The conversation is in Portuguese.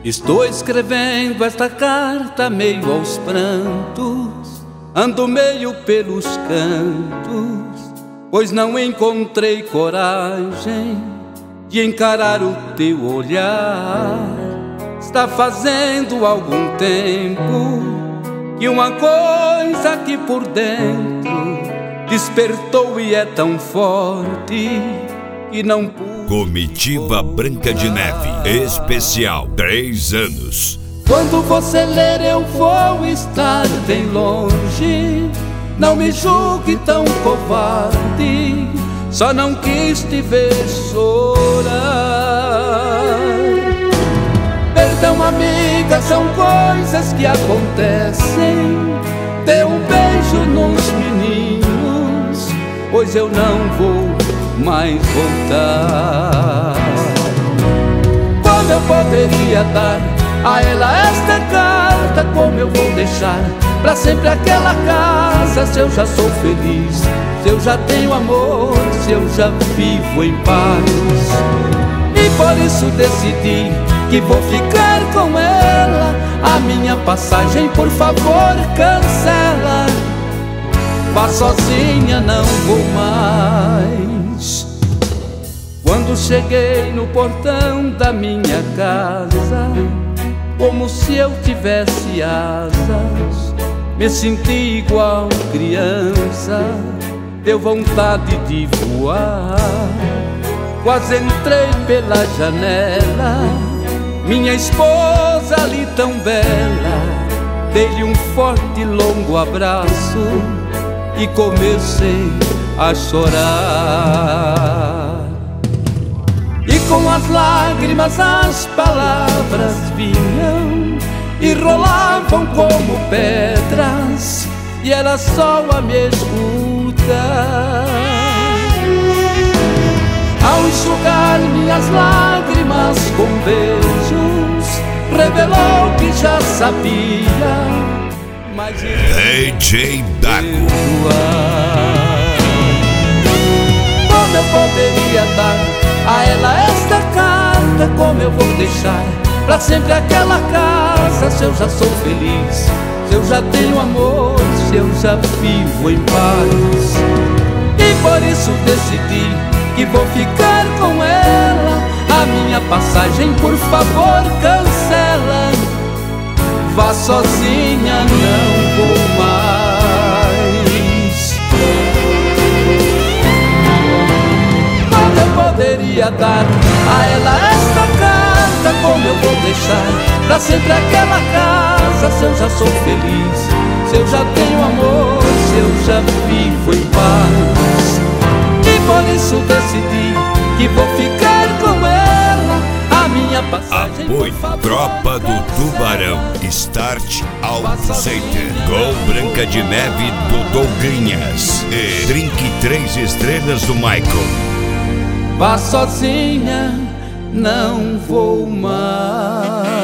Estou escrevendo esta carta meio aos prantos, ando meio pelos cantos, pois não encontrei coragem de encarar o teu olhar. Está fazendo algum tempo que uma coisa aqui por dentro despertou e é tão forte que não pude. Comitiva Branca de Neve, especial 3 anos. Quando você ler eu vou estar bem longe, não me julgue tão covarde, só não quis te ver chorar. Perdão, amiga, são coisas que acontecem. Dê um beijo nos meninos, pois eu não vou mais voltar. Como eu poderia dar a ela esta carta? Como eu vou deixar pra sempre aquela casa? Se eu já sou feliz, se eu já tenho amor, se eu já vivo em paz. E por isso decidi que vou ficar com ela. A minha passagem, por favor, cancela. Vá sozinha, não vou mais. Quando cheguei no portão da minha casa, como se eu tivesse asas, me senti igual criança, deu vontade de voar. Quase entrei pela janela, minha esposa ali tão bela, dei-lhe um forte e longo abraço e comecei a chorar. E com as lágrimas as palavras vinham e rolavam como pedras, e ela só a me escutar. Ao enxugar minhas lágrimas com beijos, revelou que já sabia, mas DJ Dago. Como eu poderia dar a ela esta carta? Como eu vou deixar pra sempre aquela casa? Se eu já sou feliz, se eu já tenho amor, se eu já vivo em paz. E por isso decidi que vou ficar com ela. A minha passagem, por favor, cancela. Vá sozinha, não vou mais. Como eu poderia dar a ela esta carta? Como eu vou deixar pra sempre aquela casa? Se eu já sou feliz, se eu já tenho amor, se eu já vivo em paz. E por isso decidi que vou ficar com ela. A minha passagem, apoio, por favor, Tropa do Tubarão, Start Auto Center, com Branca de Neve do Douglinhas e Drink 3 estrelas do Michael. Vá sozinha, não vou mais.